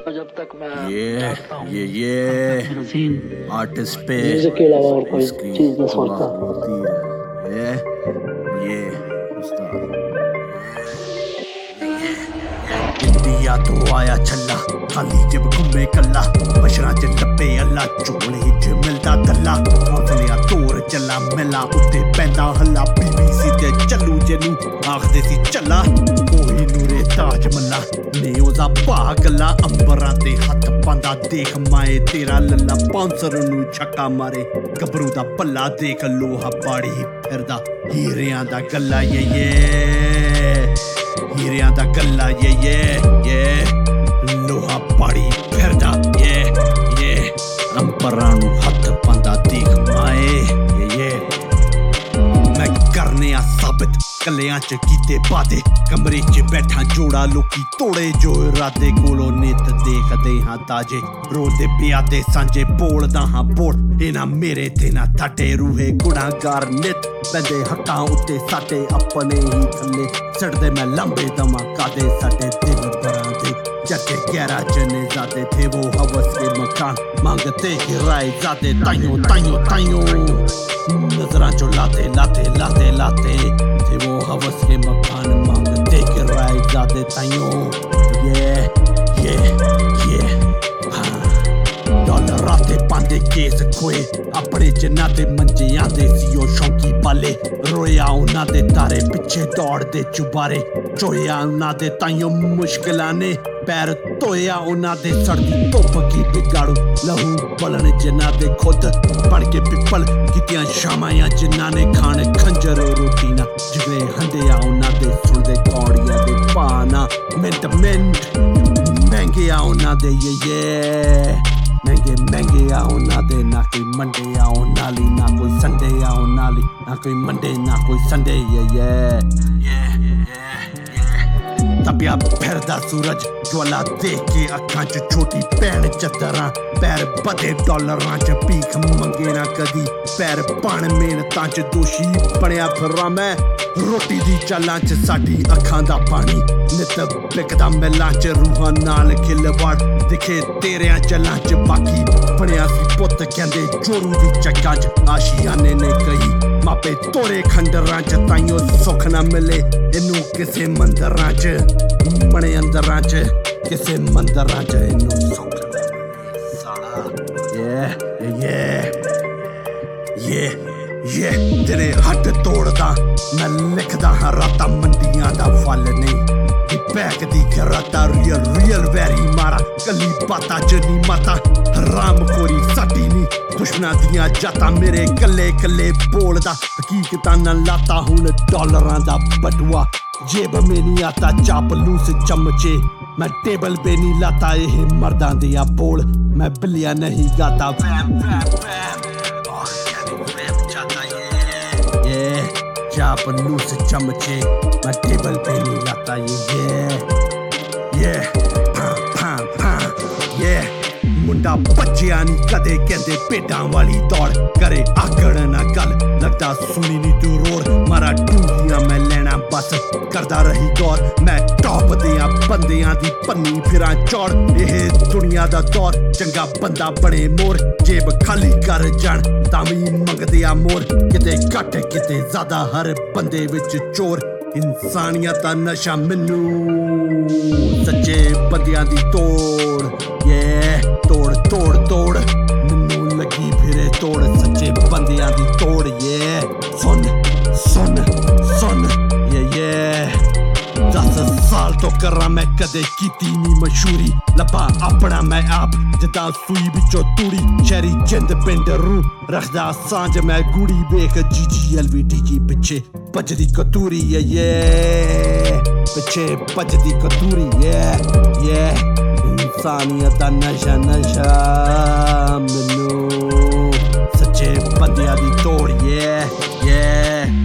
जब तक मैं ये आर्टिस्ट पे म्यूजिक के अलावा और कोई चीज न सोचता। होती है ये उस्ताद इंडिया तो आया छल्ला खाली जब घूमे कल्ला बशरा च लपे अल्ला चोले च मिलदा दल्ला हौसलिया तोड़ चला मिला उत्ते पैंदा हल्ला BBC ते चलू जेनू आखदे सी चला कोई नूरे ताज मल्ला ने ओदा भागला अंबरां ते हत्थ पांदा देख माए तेरा लल्ला पांसर नू छक्का मारे गबरू दा पल्ला देख लोहा बाड़ी फिरदा हीरियां दा गल्ला ये हीरियां दा गल्ला ये लोहा बाड़ी फिरदा ये अंबरां नू हत्थ पांदा देख माए ये मैं करने आ साबित कलियां च कीते वादे कमरे च बैठा जोड़ा लोकी तोड़े जो इरादे कोलों नित देखदे हां ताजे रोंदे प्यादे सांझे बोलदा हां बोल इना मेरे ते ना थाडे रूहे गुनाहगार नित बंदे हक्कां उत्ते साडे अपने ही थल्ले सड़दे मैं लंबे दमा कादे साडे दिल भरां दे जटे 11 जने जाते थे वो हवस के मकान मांगते किराए जाते ताइयों नजरां जो लाते थे वो हवस के मकान मांगते किराए जाते ताइयों ये डॉलर आते पांदे केस खोए अपने जिन्ना दे मंजे आंदे सीओ शौकी पाले रोया उन्ना दे तारे पिछे दौड़दे चुबारे चोया उन्ना दे ताइयों मुश्किलां ने पैर धोया उन्ना दे सड़दी धुप्प की बिगाड़ू लहू बलन जिन्ना दे खुद बन के पिपल कीतियां शामां जिन्ना ने खाने खंजर रोटी ना जिगरे हंडिया उन्ना दे सुनदे कौड़ियां दे पाना मिंट महंगे आ उन्ना दे ये महंगे आ उन्ना दे ना कोई मंडे आ उन्नाली ना कोई संडे आ उन्नाली ना कोई मंडे ना कोई संडे ये तपिया फिरदा सूरज ज्वाला देख के अखां च छोटी भैन चतरां पैर बधे डॉलरां च भीख मंगे ना कदी पैर बन मेहनतां च दोषी बनिया फिरां मैं रोटी दी चालां च साडी अखां दा पानी नित बिकदा मेलां च रूहां नाल खिलवाड़ दिखे तेरियां चलां च बाकी बनिया सी पुत्त कहंदे जोरू दी चक्कां च आशियाने ने कही मापे तोरे खंडरां च ताइयों सुख ना मिले इनू किसे मंदरां च बने अंदरां च किसे मंदरां च इनू सुख साला ये तेरे हट तोड़दा मैं लिखदा हां रातां मंडियां दा फल नहीं बैक दी कराता रियल वैरी मारा कली बाता च नी माता रामखोरी साडी नी दुश्मनां दियां जातां मेरे कल्ले बोलदा हकीकतां ना लाता हुण डॉलरां दा बटुआ जेब में नहीं आता चापलूस चमचे मैं टेबल पे नहीं लाता ये मर्दां दिया बोल मैं बिल्लियां नहीं गाता वैम जाता ये चापलूस चमचे मैं टेबल पे नहीं लाता ये मुंडा बच्चिया नी कदे कहंदे पेटां वाली दौड़ करे आगड़ ना गल लगदा सुनी नी तू रोड़ मारा टूटियां मैं लेना बस करदा रही गौर मैं टॉप दियां बंदियां दी पन्नी फिरां चौड़ एह दुनिया दा दौर चंगा बंदा बने मोर जेब खाली कर जान तामी मंगदे आ मोर किते घट किते ज्यादा हर बंदे विच चोर इंसानियत दा नशा मैनू सच्चे बंदियां दी तोड़ मैनू लगी फिरे तोड़ सच्चे बंदियां दी तोड़ ये सुन ये 10 साल तो करा मैं कदे कीती नी मशहूरी लपा अपना मैं आप जिदा सूई बिचों तूड़ी शहरी जिंद पिंड रू रखदा सांझ मैं गुड़ी बेख GGLVTG पिछे भजदी कतूरी ये पिछे भजदी कतूरी ये इंसानियत दा नशा मैनू सच्चे बंदियां दी तोड़ ये